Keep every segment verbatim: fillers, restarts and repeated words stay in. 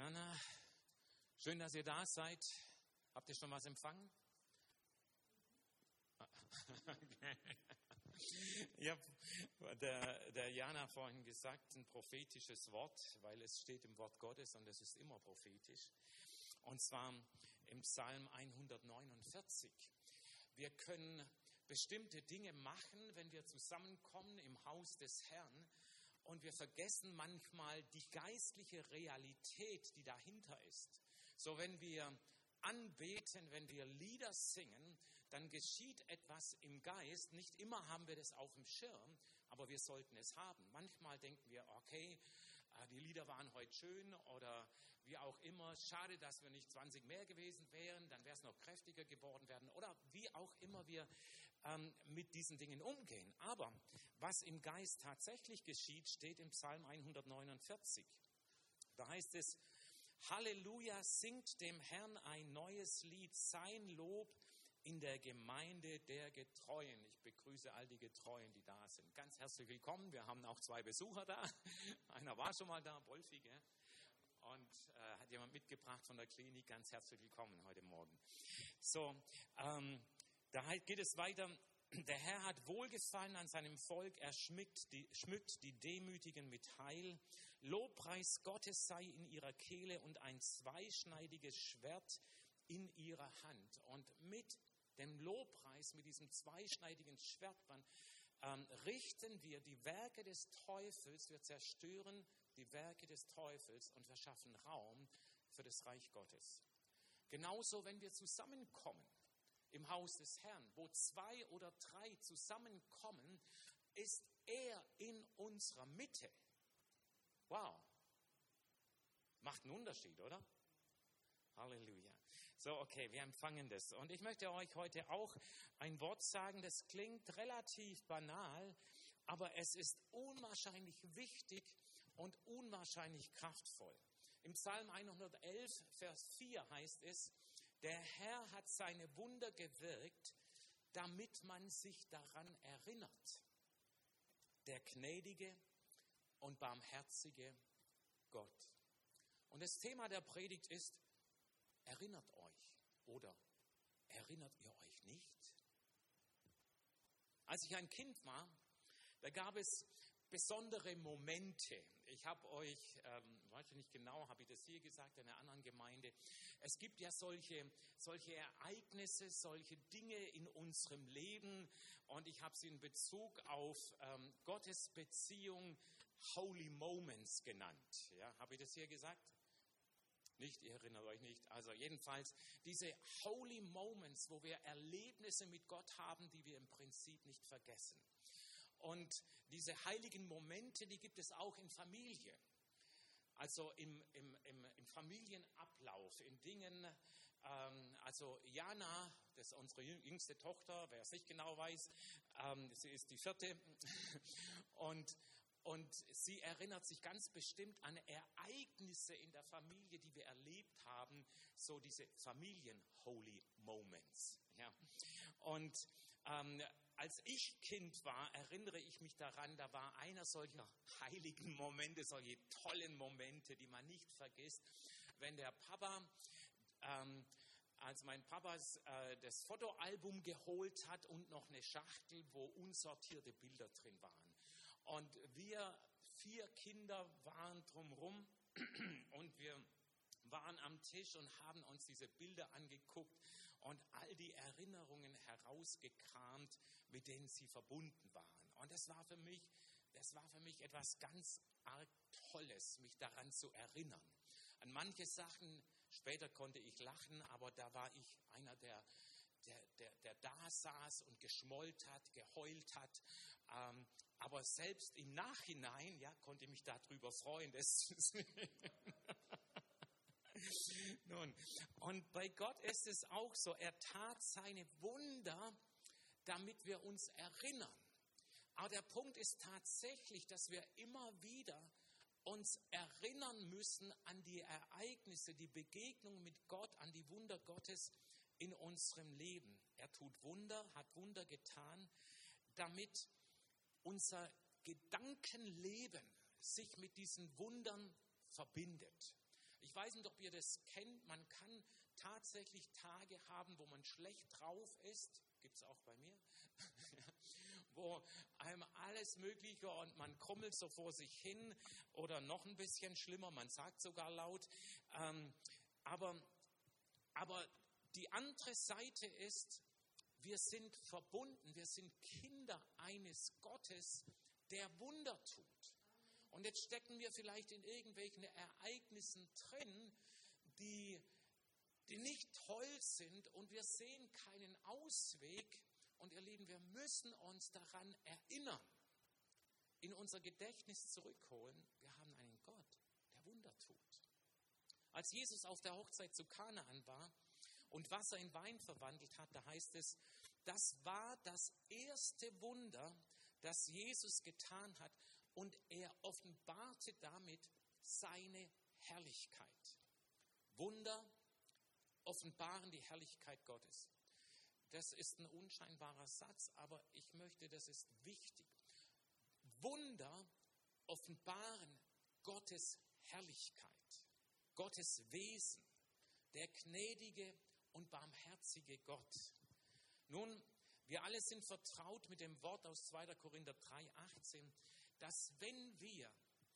Jana, schön, dass ihr da seid. Habt ihr schon was empfangen? Ich habe der, der Jana vorhin gesagt, ein prophetisches Wort, weil es steht im Wort Gottes und es ist immer prophetisch. Und zwar im Psalm hundertneunundvierzig. Wir können bestimmte Dinge machen, wenn wir zusammenkommen im Haus des Herrn. Und wir vergessen manchmal die geistliche Realität, die dahinter ist. So, wenn wir anbeten, wenn wir Lieder singen, dann geschieht etwas im Geist. Nicht immer haben wir das auf dem Schirm, aber wir sollten es haben. Manchmal denken wir, okay, die Lieder waren heute schön oder wie auch immer. Schade, dass wir nicht zwanzig mehr gewesen wären, dann wäre es noch kräftiger geworden werden. Oder wie auch immer wir ähm, mit diesen Dingen umgehen. Aber was im Geist tatsächlich geschieht, steht im Psalm hundertneunundvierzig. Da heißt es: Halleluja, singt dem Herrn ein neues Lied, sein Lob in der Gemeinde der Getreuen. Ich begrüße all die Getreuen, die da sind. Ganz herzlich willkommen. Wir haben auch zwei Besucher da. Einer war schon mal da, Wolfi, gell? Und äh, hat jemand mitgebracht von der Klinik. Ganz herzlich willkommen heute Morgen. So, ähm, da geht es weiter. Der Herr hat Wohlgefallen an seinem Volk, er schmückt die, schmückt die Demütigen mit Heil. Lobpreis Gottes sei in ihrer Kehle und ein zweischneidiges Schwert in ihrer Hand. Und mit dem Lobpreis, mit diesem zweischneidigen Schwert, ähm, richten wir die Werke des Teufels, wir zerstören die Werke des Teufels und verschaffen Raum für das Reich Gottes. Genauso, wenn wir zusammenkommen im Haus des Herrn, wo zwei oder drei zusammenkommen, ist er in unserer Mitte. Wow. Macht einen Unterschied, oder? Halleluja. So, okay, wir empfangen das. Und ich möchte euch heute auch ein Wort sagen, das klingt relativ banal, aber es ist unwahrscheinlich wichtig und unwahrscheinlich kraftvoll. Im Psalm hundertelf, Vers vier heißt es: Der Herr hat seine Wunder gewirkt, damit man sich daran erinnert. Der gnädige und barmherzige Gott. Und das Thema der Predigt ist: Erinnert euch oder erinnert ihr euch nicht? Als ich ein Kind war, da gab es besondere Momente. Ich habe euch, ähm, weiß ich nicht genau, habe ich das hier gesagt, in einer anderen Gemeinde. Es gibt ja solche, solche Ereignisse, solche Dinge in unserem Leben und ich habe sie in Bezug auf ähm, Gottes Beziehung Holy Moments genannt. Ja, habe ich das hier gesagt? Nicht, ihr erinnert euch nicht. Also jedenfalls diese Holy Moments, wo wir Erlebnisse mit Gott haben, die wir im Prinzip nicht vergessen. Und diese heiligen Momente, die gibt es auch in Familie. Also im, im, im, im Familienablauf, in Dingen, ähm, also Jana, das ist unsere jüngste Tochter, wer es nicht genau weiß, ähm, sie ist die vierte. Und Und sie erinnert sich ganz bestimmt an Ereignisse in der Familie, die wir erlebt haben, so diese Familien-Holy Moments. Ja. Und ähm, als ich Kind war, erinnere ich mich daran, da war einer solcher heiligen Momente, solche tollen Momente, die man nicht vergisst, wenn der Papa... Ähm, als mein Papa äh, das Fotoalbum geholt hat und noch eine Schachtel, wo unsortierte Bilder drin waren. Und wir vier Kinder waren drumherum und wir waren am Tisch und haben uns diese Bilder angeguckt und all die Erinnerungen herausgekramt, mit denen sie verbunden waren. Und das war für mich, das war für mich etwas ganz arg Tolles, mich daran zu erinnern. An manche Sachen, später konnte ich lachen, aber da war ich einer, der, der, der, der da saß und geschmollt hat, geheult hat. Ähm, aber selbst im Nachhinein, ja, konnte ich mich darüber freuen, das zu sehen. Nun, und bei Gott ist es auch so, er tat seine Wunder, damit wir uns erinnern. Aber der Punkt ist tatsächlich, dass wir immer wieder uns erinnern müssen an die Ereignisse, die Begegnung mit Gott, an die Wunder Gottes in unserem Leben. Er tut Wunder, hat Wunder getan, damit unser Gedankenleben sich mit diesen Wundern verbindet. Ich weiß nicht, ob ihr das kennt. Man kann tatsächlich Tage haben, wo man schlecht drauf ist. Gibt es auch bei mir. Wo einem alles Mögliche und man krummelt so vor sich hin oder noch ein bisschen schlimmer, man sagt sogar laut. Ähm, aber, aber die andere Seite ist, wir sind verbunden, wir sind Kinder eines Gottes, der Wunder tut. Und jetzt stecken wir vielleicht in irgendwelchen Ereignissen drin, die, die nicht toll sind und wir sehen keinen Ausweg. Und ihr Lieben, wir müssen uns daran erinnern, in unser Gedächtnis zurückholen, wir haben einen Gott, der Wunder tut. Als Jesus auf der Hochzeit zu Kanaan war und Wasser in Wein verwandelt hat, da heißt es, das war das erste Wunder, das Jesus getan hat und er offenbarte damit seine Herrlichkeit. Wunder offenbaren die Herrlichkeit Gottes. Das ist ein unscheinbarer Satz, aber ich möchte, das ist wichtig. Wunder offenbaren Gottes Herrlichkeit, Gottes Wesen, der gnädige und barmherzige Gott. Nun, wir alle sind vertraut mit dem Wort aus zweiter Korinther drei achtzehn, dass wenn wir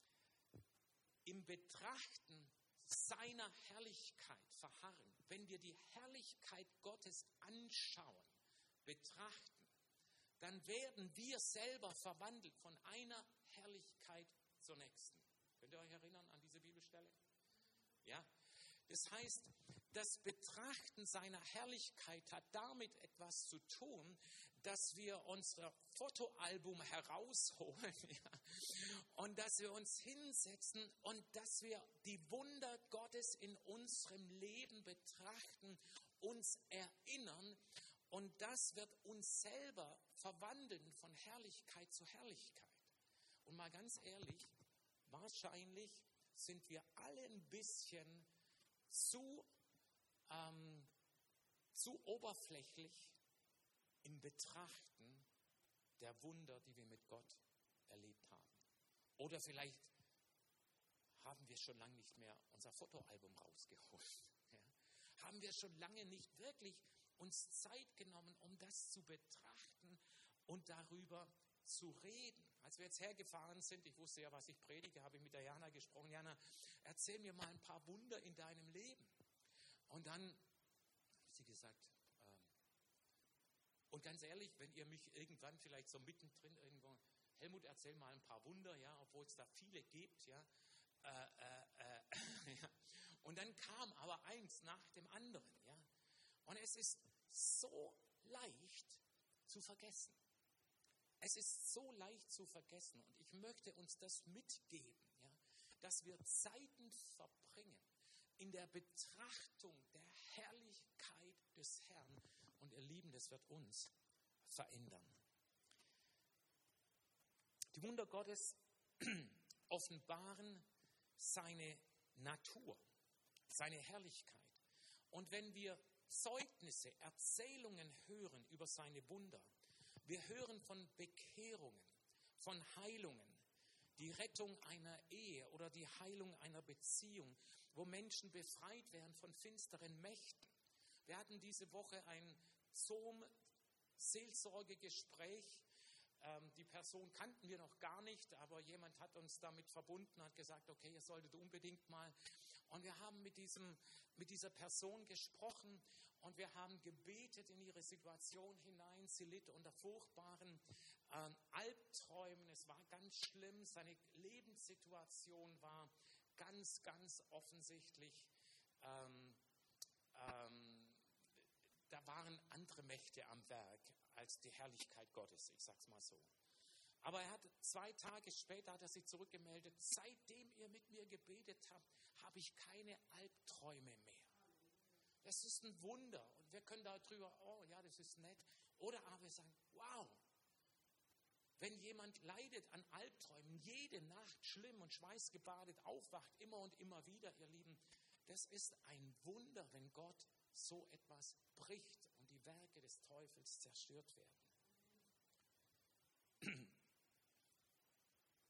im Betrachten seiner Herrlichkeit verharren, wenn wir die Herrlichkeit Gottes anschauen, betrachten, dann werden wir selber verwandelt von einer Herrlichkeit zur nächsten. Könnt ihr euch erinnern an diese Bibelstelle? Ja, das heißt, das Betrachten seiner Herrlichkeit hat damit etwas zu tun, dass wir unser Fotoalbum herausholen ja, und dass wir uns hinsetzen und dass wir die Wunder Gottes in unserem Leben betrachten, uns erinnern und das wird uns selber verwandeln von Herrlichkeit zu Herrlichkeit. Und mal ganz ehrlich, wahrscheinlich sind wir alle ein bisschen zu, ähm, zu oberflächlich im Betrachten der Wunder, die wir mit Gott erlebt haben. Oder vielleicht haben wir schon lange nicht mehr unser Fotoalbum rausgeholt. Ja? Haben wir schon lange nicht wirklich uns Zeit genommen, um das zu betrachten und darüber zu reden. Als wir jetzt hergefahren sind, ich wusste ja, was ich predige, habe ich mit der Jana gesprochen. Jana, erzähl mir mal ein paar Wunder in deinem Leben. Und dann hat sie gesagt, ähm, und ganz ehrlich, wenn ihr mich irgendwann vielleicht so mittendrin irgendwo, Helmut, erzähl mal ein paar Wunder, ja, obwohl es da viele gibt, ja, äh, äh, äh, ja. Und dann kam aber eins nach dem anderen, ja. Und es ist so leicht zu vergessen. Es ist so leicht zu vergessen und ich möchte uns das mitgeben, ja, dass wir Zeiten verbringen in der Betrachtung der Herrlichkeit des Herrn und ihr Lieben, das wird uns verändern. Die Wunder Gottes offenbaren seine Natur, seine Herrlichkeit. Und wenn wir Zeugnisse, Erzählungen hören über seine Wunder, wir hören von Bekehrungen, von Heilungen, die Rettung einer Ehe oder die Heilung einer Beziehung, wo Menschen befreit werden von finsteren Mächten. Wir hatten diese Woche ein Zoom-Seelsorgegespräch. Ähm, die Person kannten wir noch gar nicht, aber jemand hat uns damit verbunden, hat gesagt, okay, ihr solltet unbedingt mal. Und wir haben mit, diesem, mit dieser Person gesprochen und wir haben gebetet in ihre Situation hinein. Sie litt unter furchtbaren ähm, Albträumen. Es war ganz schlimm. Seine Lebenssituation war ganz, ganz offensichtlich. Ähm, ähm, da waren andere Mächte am Werk als die Herrlichkeit Gottes. Ich sag's mal so. Aber er hat zwei Tage später hat er sich zurückgemeldet. Seitdem ihr mit mir gebetet habt, habe ich keine Albträume mehr. Das ist ein Wunder. Und wir können darüber, oh ja, das ist nett. Oder aber wir sagen, wow, wenn jemand leidet an Albträumen, jede Nacht schlimm und schweißgebadet aufwacht, immer und immer wieder, ihr Lieben, das ist ein Wunder, wenn Gott so etwas bricht und die Werke des Teufels zerstört werden.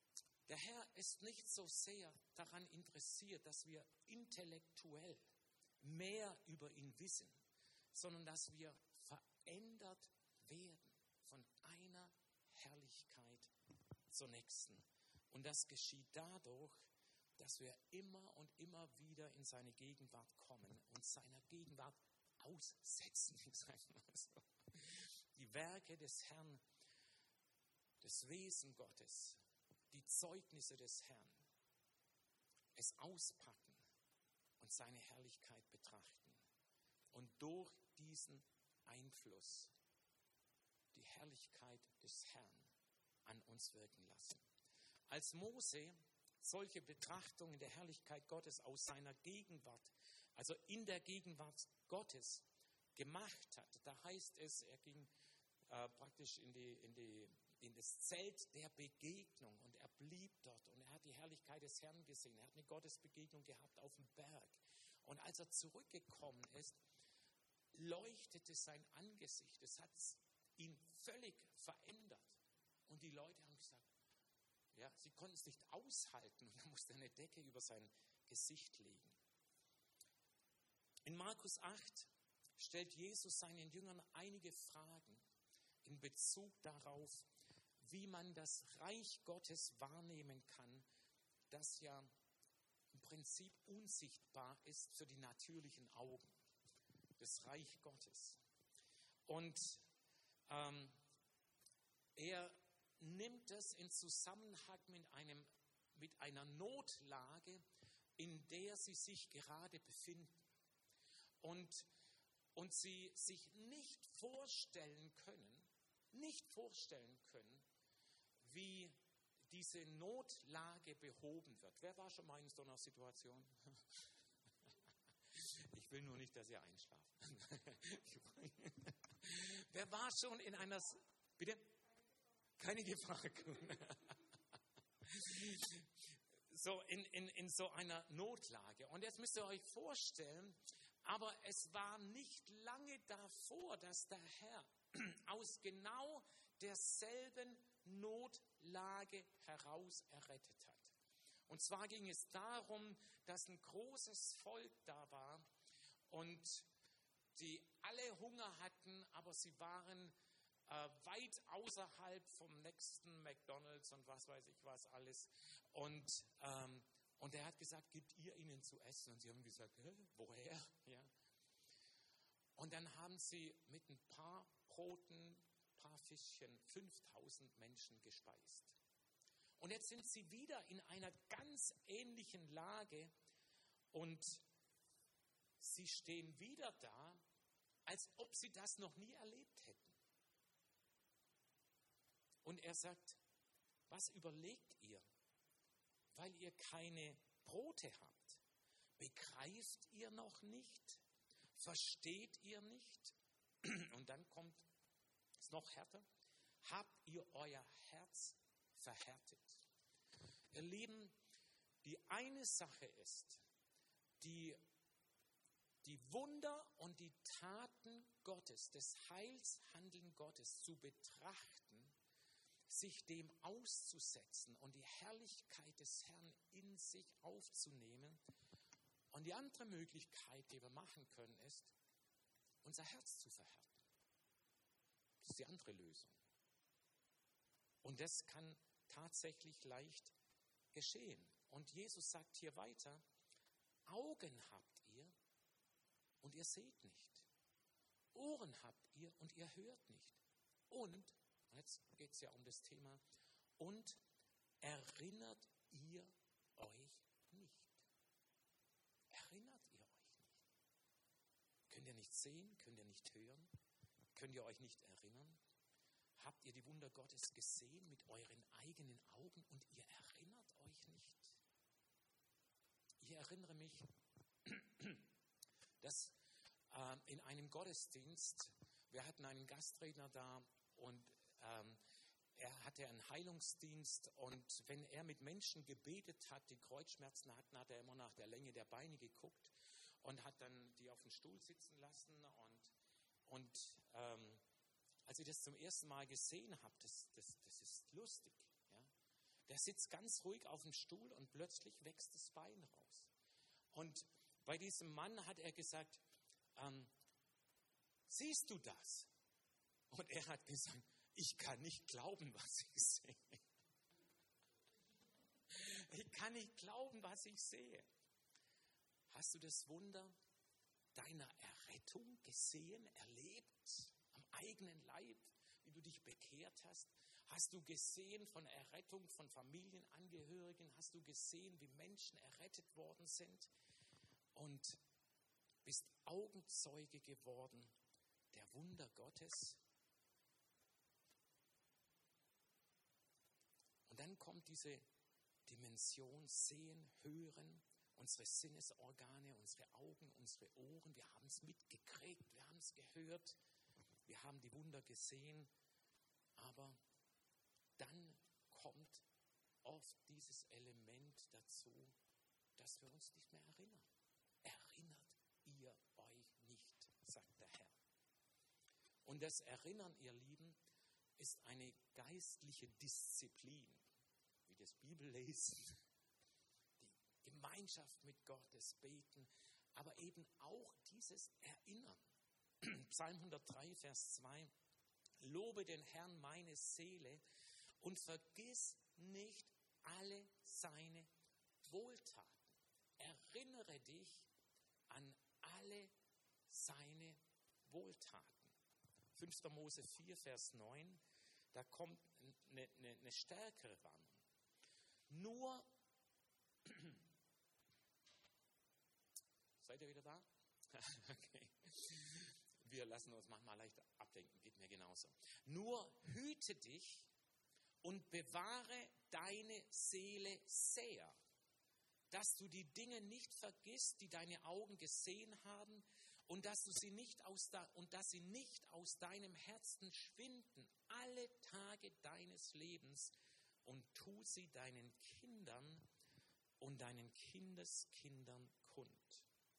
Der Herr ist nicht so sehr daran interessiert, dass wir intellektuell mehr über ihn wissen, sondern dass wir verändert werden von einer Herrlichkeit zur nächsten. Und das geschieht dadurch, dass wir immer und immer wieder in seine Gegenwart kommen und seiner Gegenwart aussetzen. Ich sage mal so. Die Werke des Herrn, das Wesen Gottes, die Zeugnisse des Herrn, es auspacken und seine Herrlichkeit betrachten und durch diesen Einfluss die Herrlichkeit des Herrn an uns wirken lassen. Als Mose solche Betrachtungen der Herrlichkeit Gottes aus seiner Gegenwart, also in der Gegenwart Gottes gemacht hat, da heißt es, er ging äh, praktisch in, die, in, die, in das Zelt der Begegnung und er blieb dort und er hat die Herrlichkeit des Herrn gesehen, er hat eine Gottesbegegnung gehabt auf dem Berg. Und als er zurückgekommen ist, leuchtete sein Angesicht, es hat ihn völlig verändert. Und die Leute haben gesagt, ja, sie konnten es nicht aushalten und er musste eine Decke über sein Gesicht legen. In Markus acht stellt Jesus seinen Jüngern einige Fragen in Bezug darauf, wie man das Reich Gottes wahrnehmen kann, das ja im Prinzip unsichtbar ist für die natürlichen Augen. Das Reich Gottes. Und ähm, er nimmt es in Zusammenhang mit, einem, mit einer Notlage, in der sie sich gerade befinden. Und, und sie sich nicht vorstellen können, nicht vorstellen können, wie diese Notlage behoben wird. Wer war schon mal in so einer Situation? Ich will nur nicht, dass ihr einschlaft. Wer war schon in einer... Bitte? Keine Gefahr. So in, in, in so einer Notlage. Und jetzt müsst ihr euch vorstellen, aber es war nicht lange davor, dass der Herr aus genau derselben Notlage heraus errettet hat. Und zwar ging es darum, dass ein großes Volk da war und die alle Hunger hatten, aber sie waren äh, weit außerhalb vom nächsten McDonald's und was weiß ich was alles. Und, ähm, und er hat gesagt, gebt ihr ihnen zu essen? Und sie haben gesagt, hä, woher? Ja. Und dann haben sie mit ein paar Broten, ein paar Fischchen, fünftausend Menschen gespeist. Und jetzt sind sie wieder in einer ganz ähnlichen Lage und sie stehen wieder da, als ob sie das noch nie erlebt hätten. Und er sagt, was überlegt ihr, weil ihr keine Brote habt? Begreift ihr noch nicht? Versteht ihr nicht? Und dann kommt es noch härter. Habt ihr euer Herz verhärtet? Ihr Lieben, die eine Sache ist, die, die Wunder und die Taten Gottes, das Heilshandeln Gottes zu betrachten, sich dem auszusetzen und die Herrlichkeit des Herrn in sich aufzunehmen. Und die andere Möglichkeit, die wir machen können, ist, unser Herz zu verhärten. Das ist die andere Lösung. Und das kann tatsächlich leicht geschehen. Und Jesus sagt hier weiter, Augen habt ihr und ihr seht nicht. Ohren habt ihr und ihr hört nicht. Und, und jetzt geht es ja um das Thema, und erinnert ihr euch nicht. Erinnert ihr euch nicht. Könnt ihr nicht sehen? Könnt ihr nicht hören? Könnt ihr euch nicht erinnern? Habt ihr die Wunder Gottes gesehen mit euren eigenen Augen und ihr erinnert euch nicht? Ich erinnere mich, dass äh, in einem Gottesdienst, wir hatten einen Gastredner da und ähm, er hatte einen Heilungsdienst und wenn er mit Menschen gebetet hat, die Kreuzschmerzen hatten, hat er immer nach der Länge der Beine geguckt und hat dann die auf den Stuhl sitzen lassen und, und ähm, als ich das zum ersten Mal gesehen habe, das, das, das ist lustig, ja? Der sitzt ganz ruhig auf dem Stuhl und plötzlich wächst das Bein raus. Und bei diesem Mann hat er gesagt, ähm, siehst du das? Und er hat gesagt, ich kann nicht glauben, was ich sehe. Ich kann nicht glauben, was ich sehe. Hast du das Wunder deiner Errettung gesehen, erlebt, am eigenen Leib, wie du dich bekehrt hast? Hast du gesehen von Errettung von Familienangehörigen? Hast du gesehen, wie Menschen errettet worden sind? Und bist Augenzeuge geworden der Wunder Gottes? Und dann kommt diese Dimension sehen, hören, unsere Sinnesorgane, unsere Augen, unsere Ohren. Wir haben es mitgekriegt, wir haben es gehört, wir haben die Wunder gesehen, aber dann kommt oft dieses Element dazu, dass wir uns nicht mehr erinnern. Erinnert ihr euch nicht, sagt der Herr. Und das Erinnern, ihr Lieben, ist eine geistliche Disziplin, wie das Bibellesen, die Gemeinschaft mit Gott, das Beten, aber eben auch dieses Erinnern. Psalm hundertdrei, Vers zwei, lobe den Herrn meine Seele und vergiss nicht alle seine Wohltaten. Erinnere dich an alle seine Wohltaten. fünfter Mose vier, Vers neun, da kommt eine, eine, eine stärkere Warnung. Nur, seid ihr wieder da? Okay. Wir lassen uns manchmal leicht ablenken, geht mir genauso. Nur hüte dich und bewahre deine Seele sehr, dass du die Dinge nicht vergisst, die deine Augen gesehen haben, und dass du sie nicht aus da, und dass sie nicht aus deinem Herzen schwinden alle Tage deines Lebens, und tu sie deinen Kindern und deinen Kindeskindern kund.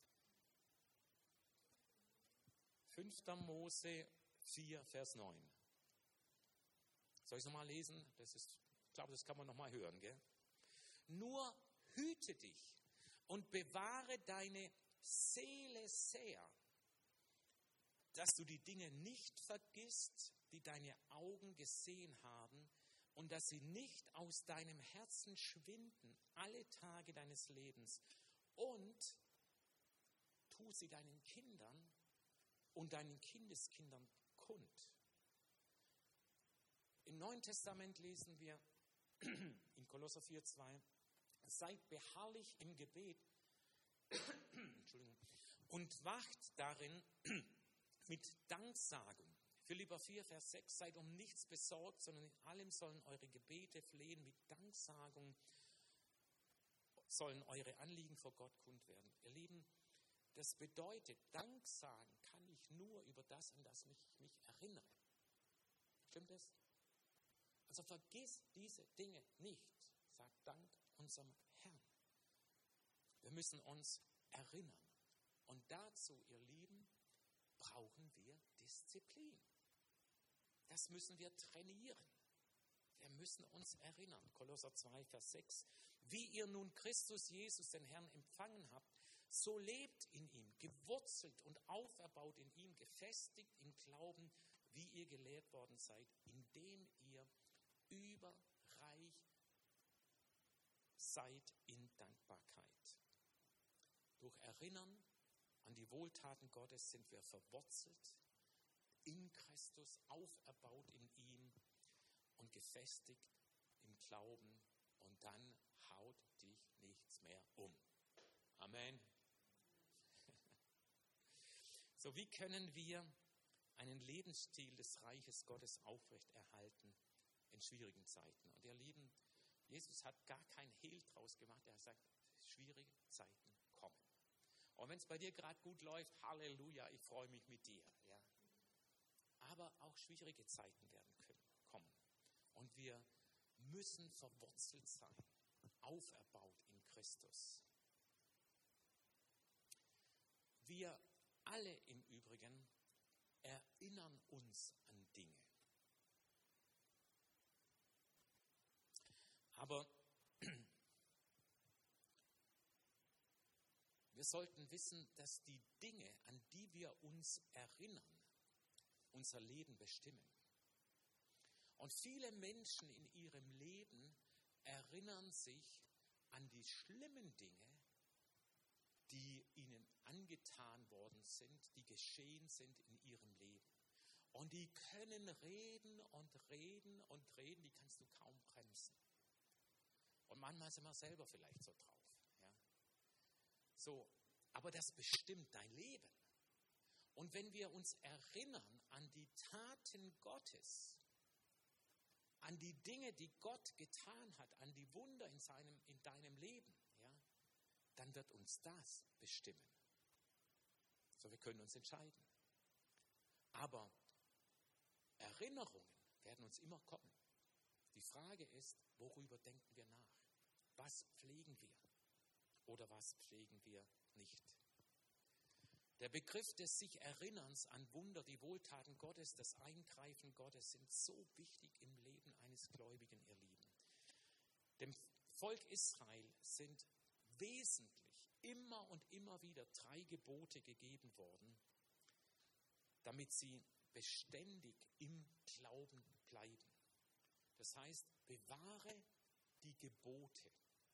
fünfter Mose vier, Vers neun. Soll ich es nochmal lesen? Das ist, ich glaube, das kann man nochmal hören, gell? Nur hüte dich und bewahre deine Seele sehr, dass du die Dinge nicht vergisst, die deine Augen gesehen haben, und dass sie nicht aus deinem Herzen schwinden alle Tage deines Lebens, und tu sie deinen Kindern und deinen Kindeskindern kund. Im Neuen Testament lesen wir in Kolosser vier, zwei, seid beharrlich im Gebet Entschuldigung, und wacht darin mit Danksagung. Philipper vier, Vers sechs, seid um nichts besorgt, sondern in allem sollen eure Gebete, Flehen mit Danksagung, sollen eure Anliegen vor Gott kund werden. Ihr Lieben, das bedeutet, Dank sagen kann ich nur über das, an das ich mich erinnere. Stimmt das? Also vergiss diese Dinge nicht, sagt Dank unserem Herrn. Wir müssen uns erinnern. Und dazu, ihr Lieben, brauchen wir Disziplin. Das müssen wir trainieren. Wir müssen uns erinnern. Kolosser zwei, Vers sechs. Wie ihr nun Christus Jesus, den Herrn, empfangen habt, so lebt in ihm, gewurzelt und auferbaut in ihm, gefestigt im Glauben, wie ihr gelehrt worden seid, indem ihr überreich seid in Dankbarkeit. Durch Erinnern an die Wohltaten Gottes sind wir verwurzelt in Christus, auferbaut in ihm und gefestigt im Glauben, und dann haut dich nichts mehr um. Amen. So, wie können wir einen Lebensstil des Reiches Gottes aufrechterhalten in schwierigen Zeiten? Und ihr Lieben, Jesus hat gar kein Hehl draus gemacht. Er sagt, schwierige Zeiten kommen. Und wenn es bei dir gerade gut läuft, Halleluja, ich freue mich mit dir. Ja. Aber auch schwierige Zeiten werden können, kommen. Und wir müssen verwurzelt sein, auferbaut in Christus. Wir alle im Übrigen erinnern uns an Dinge. Aber wir sollten wissen, dass die Dinge, an die wir uns erinnern, unser Leben bestimmen. Und viele Menschen in ihrem Leben erinnern sich an die schlimmen Dinge, die ihnen angetan worden sind, die geschehen sind in ihrem Leben. Und die können reden und reden und reden, die kannst du kaum bremsen. Und manchmal sind wir selber vielleicht so drauf. Ja? So, aber das bestimmt dein Leben. Und wenn wir uns erinnern an die Taten Gottes, an die Dinge, die Gott getan hat, an die Wunder in, seinem, in deinem Leben, ja, dann wird uns das bestimmen. So, wir können uns entscheiden. Aber Erinnerungen werden uns immer kommen. Die Frage ist, worüber denken wir nach? Was pflegen wir oder was pflegen wir nicht? Der Begriff des sich Erinnerns an Wunder, die Wohltaten Gottes, das Eingreifen Gottes sind so wichtig im Leben eines Gläubigen, ihr Lieben. Dem Volk Israel sind wesentlich immer und immer wieder drei Gebote gegeben worden, damit sie beständig im Glauben bleiben. Das heißt, bewahre die Gebote.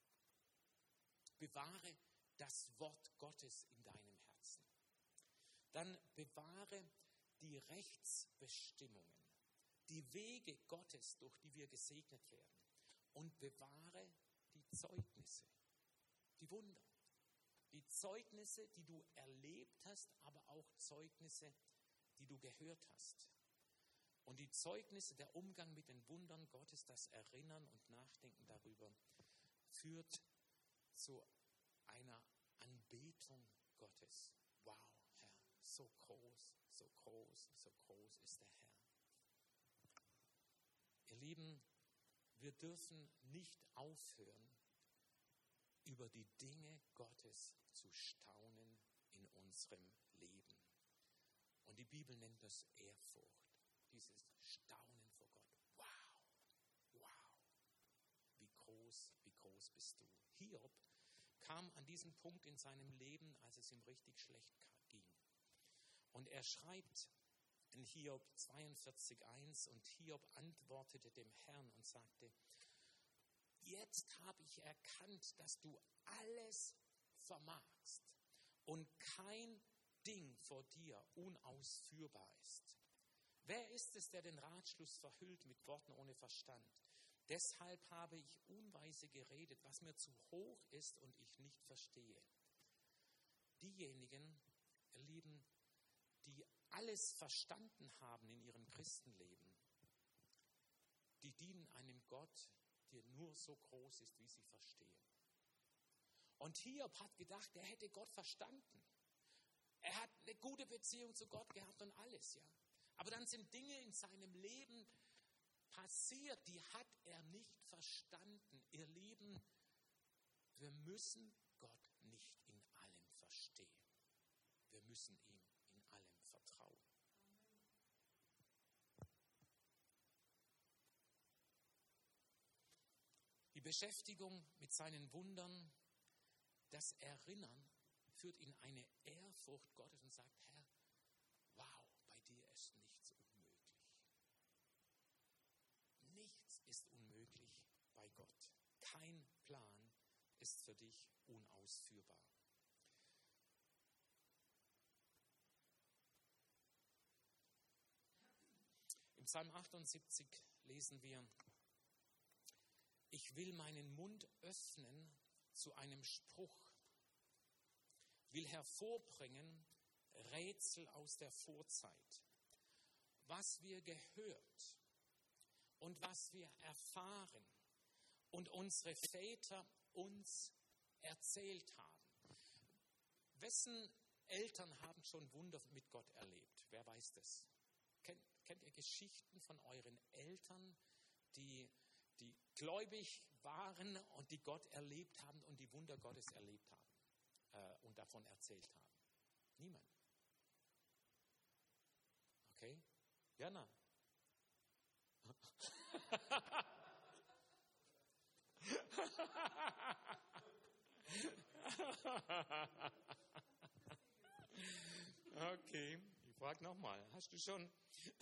Bewahre das Wort Gottes in deinem Herzen. Dann bewahre die Rechtsbestimmungen, die Wege Gottes, durch die wir gesegnet werden. Und bewahre die Zeugnisse, die Wunder. Die Zeugnisse, die du erlebt hast, aber auch Zeugnisse, die du gehört hast. Und die Zeugnisse, der Umgang mit den Wundern Gottes, das Erinnern und Nachdenken darüber, führt zu einer Anbetung Gottes. Wow, Herr, so groß, so groß, so groß ist der Herr. Ihr Lieben, wir dürfen nicht aufhören, über die Dinge Gottes zu staunen in unserem Leben. Und die Bibel nennt das Ehrfurcht, dieses Staunen vor Gott. Wow, wow, wie groß, wie groß bist du. Hiob kam an diesen Punkt in seinem Leben, als es ihm richtig schlecht ging. Und er schreibt in Hiob zweiundvierzig eins, und Hiob antwortete dem Herrn und sagte: Jetzt habe ich erkannt, dass du alles vermagst und kein Ding vor dir unausführbar ist. Wer ist es, der den Ratschluss verhüllt mit Worten ohne Verstand? Deshalb habe ich unweise geredet, was mir zu hoch ist und ich nicht verstehe. Diejenigen, ihr Lieben, die alles verstanden haben in ihrem Christenleben, die dienen einem Gott, der nur so groß ist, wie sie verstehen. Und Hiob hat gedacht, er hätte Gott verstanden. Er hat eine gute Beziehung zu Gott gehabt und alles, ja. Aber dann sind Dinge in seinem Leben passiert, die hat er nicht verstanden. Ihr Lieben, wir müssen Gott nicht in allem verstehen. Wir müssen ihm in allem vertrauen. Die Beschäftigung mit seinen Wundern, das Erinnern, führt in eine Ehrfurcht Gottes und sagt: Herr, wow, bei dir ist nichts unmöglich. Nichts ist unmöglich bei Gott. Kein Plan ist für dich unausführbar. Im Psalm achtundsiebzig lesen wir: Ich will meinen Mund öffnen zu einem Spruch, will hervorbringen Rätsel aus der Vorzeit, was wir gehört und was wir erfahren und unsere Väter uns erzählt haben. Wessen Eltern haben schon Wunder mit Gott erlebt? Wer weiß das? Kennt, kennt ihr Geschichten von euren Eltern, die, die gläubig waren und die Gott erlebt haben und die Wunder Gottes erlebt haben äh, und davon erzählt haben? Niemand. Okay? Jana. Okay, ich frage nochmal. Hast du schon?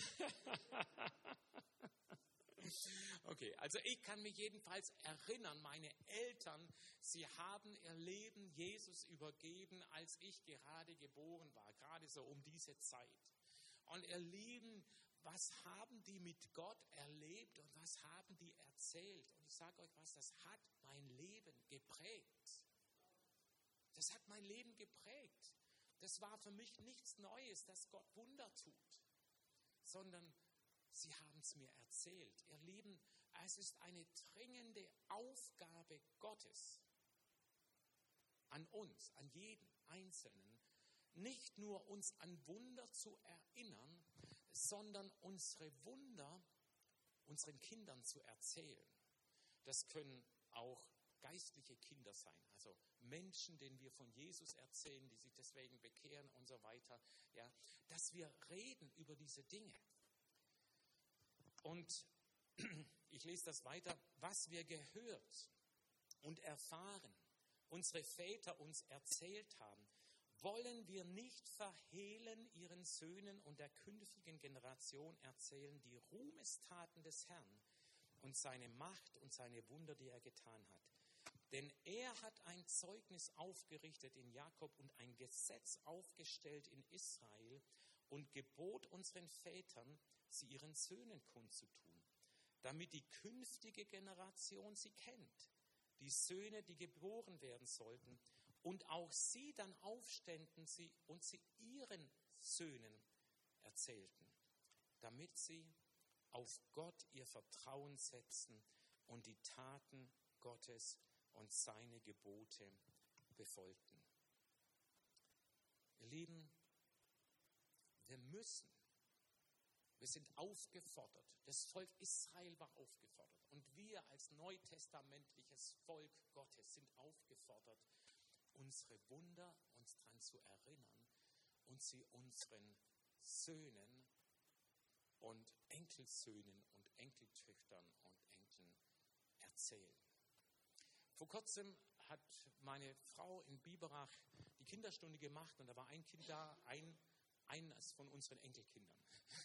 Okay, also ich kann mich jedenfalls erinnern, meine Eltern, sie haben ihr Leben Jesus übergeben, als ich gerade geboren war, gerade so um diese Zeit. Und ihr Lieben, was haben die mit Gott erlebt und was haben die erzählt? Und ich sage euch was, das hat mein Leben geprägt. Das hat mein Leben geprägt. Das war für mich nichts Neues, dass Gott Wunder tut, sondern sie haben es mir erzählt. Ihr Lieben, es ist eine dringende Aufgabe Gottes an uns, an jeden Einzelnen, nicht nur uns an Wunder zu erinnern, sondern unsere Wunder unseren Kindern zu erzählen. Das können auch geistliche Kinder sein, also Menschen, denen wir von Jesus erzählen, die sich deswegen bekehren und so weiter, ja, dass wir reden über diese Dinge. Und ich lese das weiter, was wir gehört und erfahren, unsere Väter uns erzählt haben, wollen wir nicht verhehlen, ihren Söhnen und der künftigen Generation erzählen die Ruhmestaten des Herrn und seine Macht und seine Wunder, die er getan hat. Denn er hat ein Zeugnis aufgerichtet in Jakob und ein Gesetz aufgestellt in Israel und gebot unseren Vätern, sie ihren Söhnen kundzutun, damit die künftige Generation sie kennt, die Söhne, die geboren werden sollten, und auch sie dann aufständen sie und sie ihren Söhnen erzählten, damit sie auf Gott ihr Vertrauen setzen und die Taten Gottes und seine Gebote befolgten. Ihr Lieben, wir müssen, wir sind aufgefordert, das Volk Israel war aufgefordert und wir als neutestamentliches Volk Gottes sind aufgefordert, unsere Wunder uns daran zu erinnern und sie unseren Söhnen und Enkelsöhnen und Enkeltöchtern und Enkeln erzählen. Vor kurzem hat meine Frau in Biberach die Kinderstunde gemacht und da war ein Kind da, ein, eines von unseren Enkelkindern.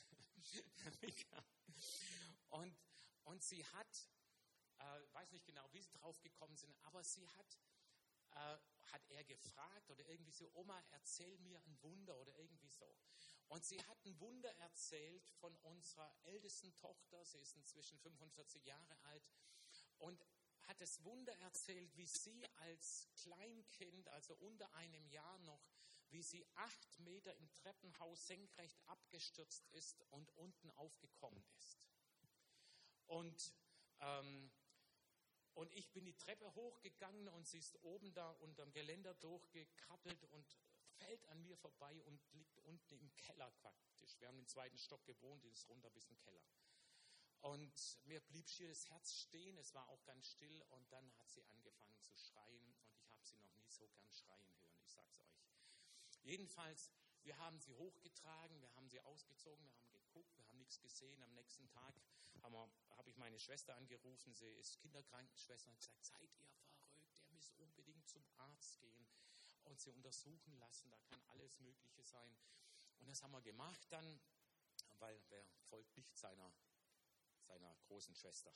und, und sie hat, äh, weiß nicht genau, wie sie drauf gekommen sind, aber sie hat, äh, hat er gefragt oder irgendwie so, Oma, erzähl mir ein Wunder oder irgendwie so. Und sie hat ein Wunder erzählt von unserer ältesten Tochter, sie ist inzwischen fünfundvierzig Jahre alt und hat das Wunder erzählt, wie sie als Kleinkind, also unter einem Jahr noch, wie sie acht Meter im Treppenhaus senkrecht abgestürzt ist und unten aufgekommen ist. Und, ähm, und ich bin die Treppe hochgegangen und sie ist oben da unterm Geländer durchgekrabbelt und fällt an mir vorbei und liegt unten im Keller praktisch. Wir haben im zweiten Stock gewohnt, die ist runter bis im Keller. Und mir blieb schier das Herz stehen, es war auch ganz still und dann hat sie angefangen zu schreien und ich habe sie noch nie so gern schreien hören, ich sag's euch. Jedenfalls, wir haben sie hochgetragen, wir haben sie ausgezogen, wir haben geguckt, wir haben nichts gesehen. Am nächsten Tag habe hab ich meine Schwester angerufen, sie ist Kinderkrankenschwester und gesagt, seid ihr verrückt, ihr müsst unbedingt zum Arzt gehen und sie untersuchen lassen, da kann alles Mögliche sein. Und das haben wir gemacht dann, weil wer folgt nicht seiner seiner großen Schwester.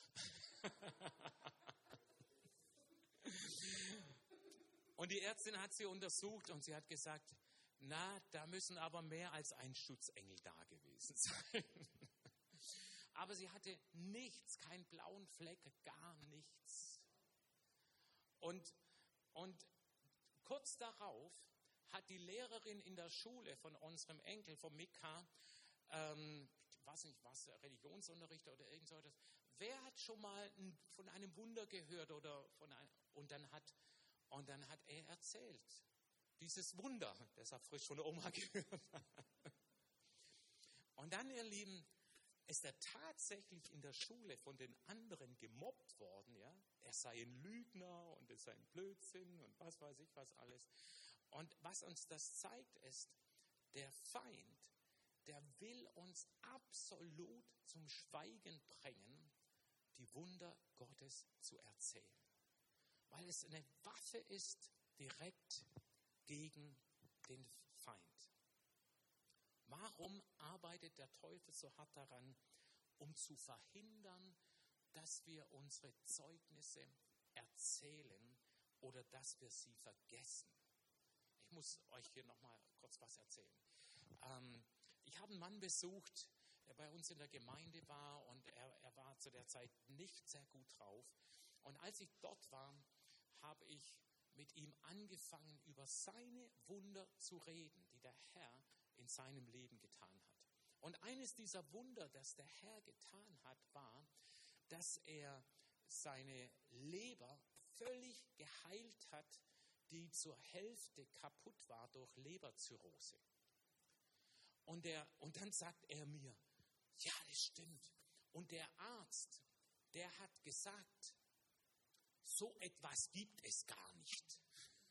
Und die Ärztin hat sie untersucht und sie hat gesagt, na, da müssen aber mehr als ein Schutzengel da gewesen sein. Aber sie hatte nichts, keinen blauen Fleck, gar nichts. Und, und kurz darauf hat die Lehrerin in der Schule von unserem Enkel, von Mika, ähm, ich weiß nicht was, Religionsunterricht oder irgend so etwas. Wer hat schon mal von einem Wunder gehört oder von einem, und dann hat und dann hat er erzählt, dieses Wunder, das er frisch von der Oma gehört hat. Und dann, ihr Lieben, ist er tatsächlich in der Schule von den anderen gemobbt worden, ja? Er sei ein Lügner und es sei ein Blödsinn und was weiß ich was alles. Und was uns das zeigt, ist, der Feind, der will uns absolut zum Schweigen bringen, die Wunder Gottes zu erzählen. weil es eine Waffe ist direkt gegen den Feind. Warum arbeitet der Teufel so hart daran, um zu verhindern, dass wir unsere Zeugnisse erzählen oder dass wir sie vergessen? Ich muss euch hier nochmal kurz was erzählen. Ähm, ich habe einen Mann besucht, der bei uns in der Gemeinde war und er, er war zu der Zeit nicht sehr gut drauf. Und als ich dort war, habe ich mit ihm angefangen, über seine Wunder zu reden, die der Herr in seinem Leben getan hat. Und eines dieser Wunder, das der Herr getan hat, war, dass er seine Leber völlig geheilt hat, die zur Hälfte kaputt war durch Leberzirrhose. Und, der, und dann sagt er mir, ja, das stimmt. Und der Arzt, der hat gesagt, so etwas gibt es gar nicht.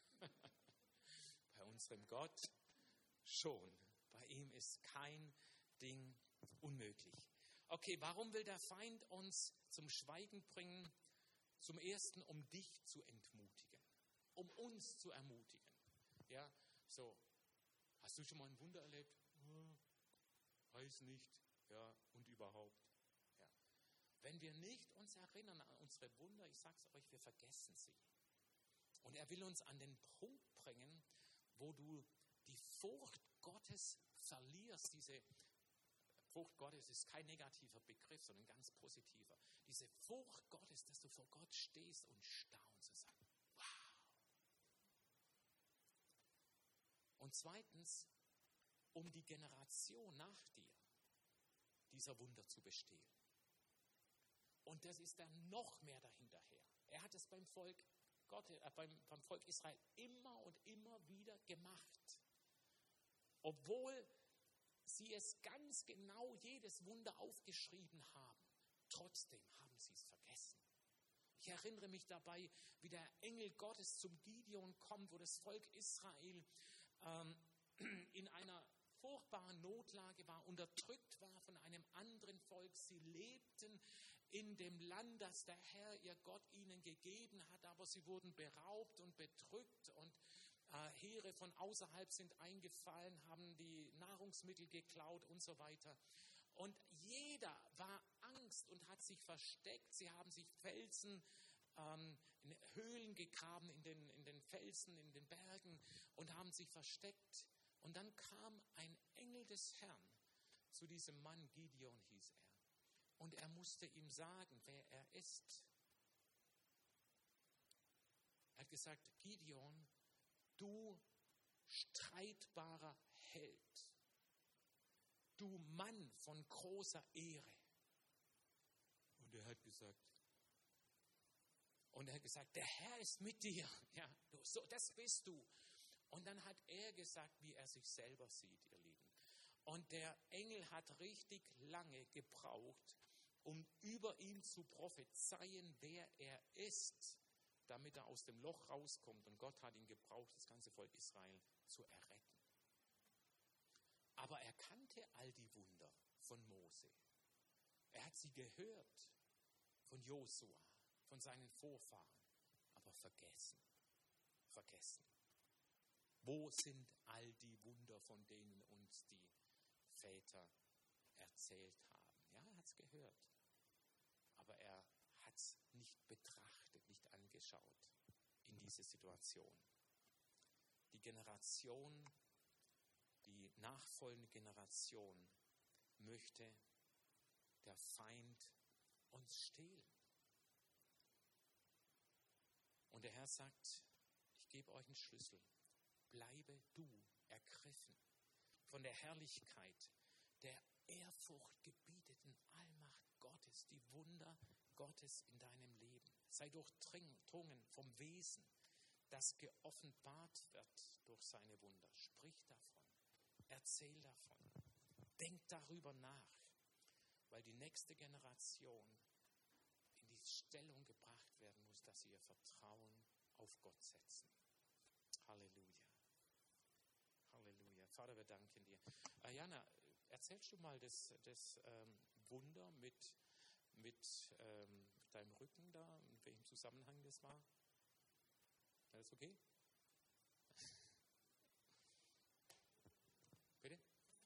Bei unserem Gott schon. Bei ihm ist kein Ding unmöglich. Okay, warum will der Feind uns zum Schweigen bringen? Zum Ersten, um dich zu entmutigen. Um uns zu ermutigen. Ja, so, hast du schon mal ein Wunder erlebt? Hm, weiß nicht. Ja, und überhaupt. Ja. Wenn wir nicht uns erinnern an unsere Wunder, ich sag's euch, wir vergessen sie. Und er will uns an den Punkt bringen, wo du die Furcht Gottes verlierst. Diese Furcht Gottes ist kein negativer Begriff, sondern ein ganz positiver. Diese Furcht Gottes, dass du vor Gott stehst und staunst und sagst, wow. Und zweitens, um die Generation nach dir dieser Wunder zu bestehen. Und das ist dann noch mehr dahinterher. Er hat es beim Volk Gott, äh, beim, beim Volk Israel immer und immer wieder gemacht. Obwohl sie es ganz genau, jedes Wunder aufgeschrieben haben. Trotzdem haben sie es vergessen. Ich erinnere mich dabei, wie der Engel Gottes zum Gideon kommt, wo das Volk Israel ähm, in einer furchtbaren Notlage war, unterdrückt war von einem anderen Volk. Sie lebten in dem Land, das der Herr, ihr Gott, ihnen gegeben hat, aber sie wurden beraubt und bedrückt und äh, Heere von außerhalb sind eingefallen, haben die Nahrungsmittel geklaut und so weiter. Und jeder war Angst und hat sich versteckt. Sie haben sich Felsen, ähm, in Höhlen gegraben in den, in den Felsen, in den Bergen und haben sich versteckt. Und dann kam ein Engel des Herrn zu diesem Mann, Gideon hieß er. Und er musste ihm sagen, wer er ist. Er hat gesagt, Gideon, du streitbarer Held, du Mann von großer Ehre. Und er hat gesagt, und er hat gesagt, der Herr ist mit dir. Ja, du, so, das bist du. Und dann hat er gesagt, wie er sich selber sieht, ihr Lieben. Und der Engel hat richtig lange gebraucht, um über ihn zu prophezeien, wer er ist, damit er aus dem Loch rauskommt. Und Gott hat ihn gebraucht, das ganze Volk Israel zu erretten. Aber er kannte all die Wunder von Mose. Er hat sie gehört von Josua, von seinen Vorfahren, aber vergessen, vergessen. Wo sind all die Wunder, von denen uns die Väter erzählt haben? Ja, er hat es gehört, aber er hat es nicht betrachtet, nicht angeschaut in diese Situation. Die Generation, die nachfolgende Generation möchte der Feind uns stehlen. Und der Herr sagt, ich gebe euch einen Schlüssel. Bleibe du ergriffen von der Herrlichkeit, der ehrfurchtgebieteten Allmacht Gottes, die Wunder Gottes in deinem Leben. Sei durchdrungen vom Wesen, das geoffenbart wird durch seine Wunder. Sprich davon, erzähl davon, denk darüber nach, weil die nächste Generation in die Stellung gebracht werden muss, dass sie ihr Vertrauen auf Gott setzen. Halleluja. Halleluja. Vater, wir danken dir. Äh, Jana, erzählst du mal das, das ähm, Wunder mit, mit ähm, deinem Rücken da, in welchem Zusammenhang das war? Alles okay? Bitte?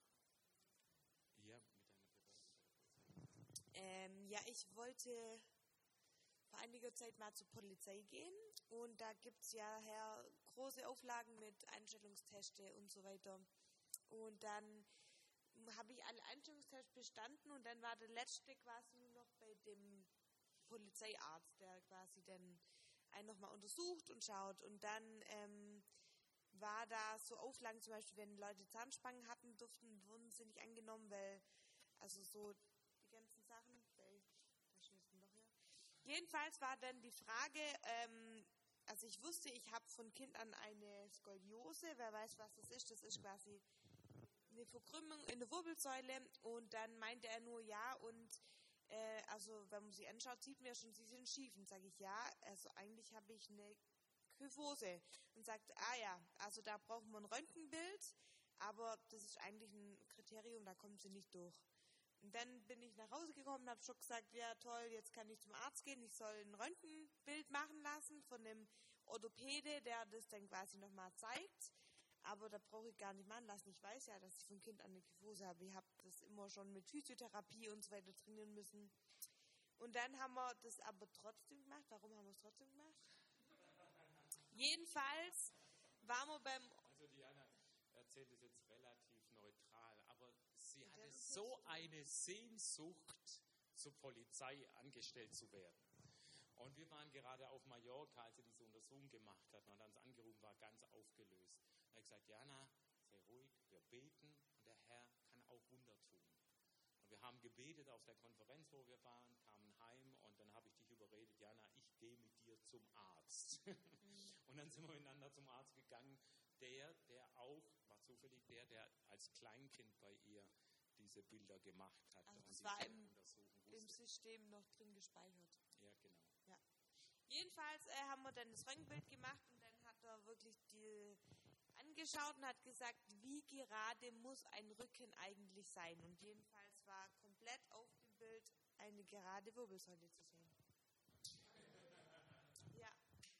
Ja, mit deiner Bewerbung. Ähm, ja, ich wollte vor einiger Zeit mal zur Polizei gehen und da gibt es ja her große Auflagen mit Einstellungsteste und so weiter. Und dann habe ich alle Einstellungstests bestanden und dann war der letzte quasi nur noch bei dem Polizeiarzt, der quasi dann einen nochmal untersucht und schaut. Und dann ähm, war da so Auflagen, zum Beispiel, wenn Leute Zahnspangen hatten, durften, wurden sie nicht angenommen, weil, also so die ganzen Sachen, weil, da steht ein Loch hier. Jedenfalls war dann die Frage, ähm, also ich wusste, ich habe von Kind an eine Skoliose, wer weiß, was das ist, das ist quasi eine Verkrümmung in der Wirbelsäule und dann meinte er nur ja und äh, also wenn man sie anschaut, sieht man ja schon, sie sind schief und sage ich ja, also eigentlich habe ich eine Kyphose und sagt, ah ja, also da brauchen wir ein Röntgenbild, aber das ist eigentlich ein Kriterium, da kommen sie nicht durch. Und dann bin ich nach Hause gekommen und habe schon gesagt, ja toll, jetzt kann ich zum Arzt gehen, ich soll ein Röntgenbild machen lassen von einem Orthopäde, der das dann quasi nochmal zeigt. Aber da brauche ich gar nicht machen lassen. Ich weiß ja, dass ich von Kind an eine Kyphose habe. Ich habe das immer schon mit Physiotherapie und so weiter trainieren müssen. Und dann haben wir das aber trotzdem gemacht. Warum haben wir es trotzdem gemacht? Jedenfalls waren wir beim... Also Diana erzählt es jetzt relativ neutral, aber sie hatte so eine Sehnsucht, zur Polizei angestellt zu werden. Und wir waren gerade auf Mallorca, als sie diese Untersuchung gemacht hat. Und dann uns angerufen, war ganz aufgelöst. Da habe ich gesagt, Jana, sei ruhig, wir beten und der Herr kann auch Wunder tun. Und wir haben gebetet auf der Konferenz, wo wir waren, kamen heim und dann habe ich dich überredet, Jana, ich gehe mit dir zum Arzt. Mhm. Und dann sind wir miteinander zum Arzt gegangen. Der, der auch, war zufällig der, der als Kleinkind bei ihr diese Bilder gemacht hat. Also und das war im, Untersuchung im System noch drin gespeichert. Ja, genau. Ja. Jedenfalls äh, haben wir dann das Röntgenbild gemacht und dann hat er wirklich die angeschaut und hat gesagt, wie gerade muss ein Rücken eigentlich sein. Und jedenfalls war komplett auf dem Bild eine gerade Wirbelsäule zu sehen. Ja.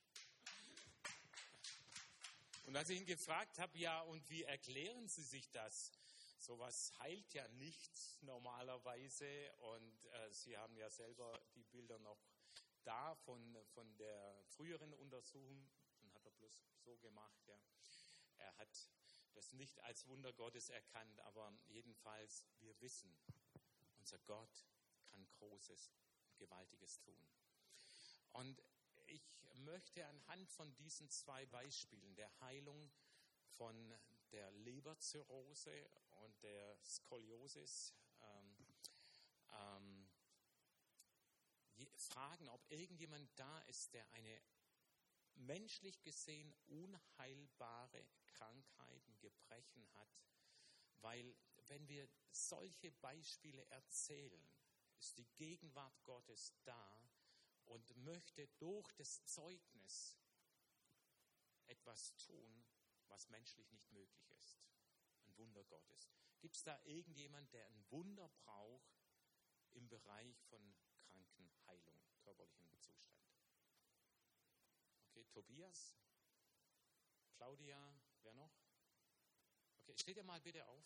Und als ich ihn gefragt habe, ja, und wie erklären Sie sich das? Sowas heilt ja nichts normalerweise und äh, Sie haben ja selber die Bilder noch da von, von der früheren Untersuchung, dann hat er bloß so gemacht, ja. Er hat das nicht als Wunder Gottes erkannt, aber jedenfalls, wir wissen, unser Gott kann Großes, Gewaltiges tun. Und ich möchte anhand von diesen zwei Beispielen, der Heilung von der Leberzirrhose und der Skoliosis, ähm, ähm, fragen, ob irgendjemand da ist, der eine menschlich gesehen unheilbare Krankheiten, Gebrechen hat, weil wenn wir solche Beispiele erzählen, ist die Gegenwart Gottes da und möchte durch das Zeugnis etwas tun, was menschlich nicht möglich ist. Ein Wunder Gottes. Gibt es da irgendjemand, der ein Wunder braucht im Bereich von Krankenheilung, körperlichem Zustand? Okay, Tobias, Claudia, wer noch? Okay, steht ihr mal bitte auf.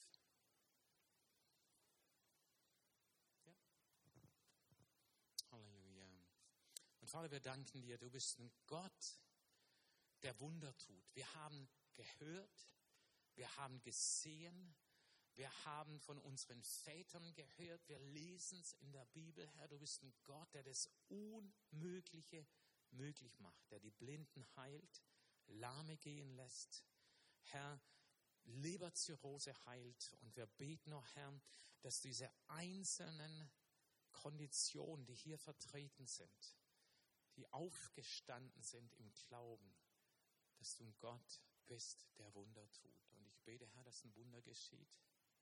Ja. Halleluja. Und Vater, wir danken dir, du bist ein Gott, der Wunder tut. Wir haben gehört, wir haben gesehen, wir haben von unseren Vätern gehört, wir lesen es in der Bibel, Herr, du bist ein Gott, der das Unmögliche möglich macht, der die Blinden heilt, Lahme gehen lässt, Herr, Leberzirrhose heilt. Und wir beten noch, Herr, dass diese einzelnen Konditionen, die hier vertreten sind, die aufgestanden sind im Glauben, dass du ein Gott bist, der Wunder tut. Und ich bete, Herr, dass ein Wunder geschieht.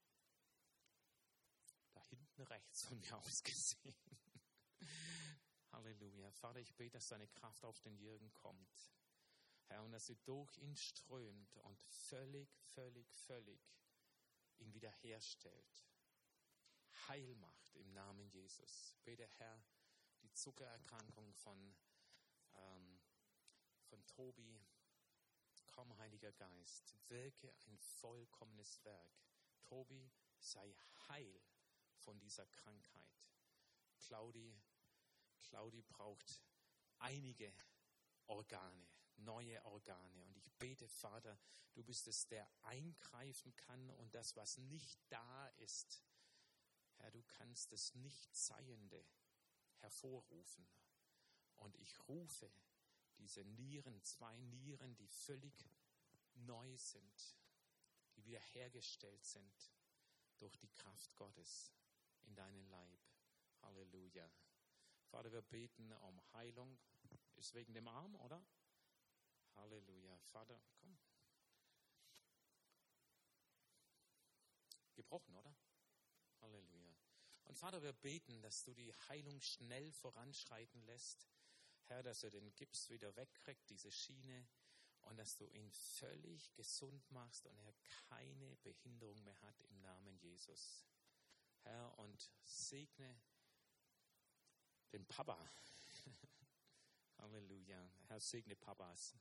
Da hinten rechts von mir aus gesehen. Halleluja. Vater, ich bete, dass deine Kraft auf den Jürgen kommt. Herr, und dass sie durch ihn strömt und völlig, völlig, völlig ihn wiederherstellt. Heil macht im Namen Jesus. Bete, Herr, die Zuckererkrankung von, ähm, von Tobi, Komm, Heiliger Geist, wirke ein vollkommenes Werk. Tobi, sei heil von dieser Krankheit. Claudi, Claudi braucht einige Organe, neue Organe. Und ich bete, Vater, du bist es, der eingreifen kann und das, was nicht da ist, Herr, du kannst das Nichtseiende hervorrufen. Und ich rufe diese Nieren, zwei Nieren, die völlig neu sind, die wiederhergestellt sind durch die Kraft Gottes in deinen Leib. Halleluja. Vater, wir beten um Heilung. Ist wegen dem Arm, oder? Halleluja. Vater, komm. Gebrochen, oder? Halleluja. Und Vater, wir beten, dass du die Heilung schnell voranschreiten lässt. Herr, dass er den Gips wieder wegkriegt, diese Schiene, und dass du ihn völlig gesund machst und er keine Behinderung mehr hat im Namen Jesus. Herr, und segne den Papa. Halleluja. Herr, segne Papas.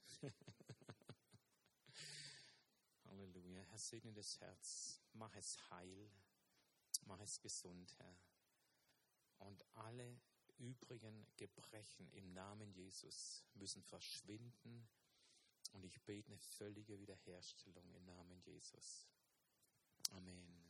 Halleluja. Herr, segne das Herz. Mach es heil. Mach es gesund, Herr. Und alle übrigen Gebrechen im Namen Jesus müssen verschwinden. Und ich bete eine völlige Wiederherstellung im Namen Jesus. Amen.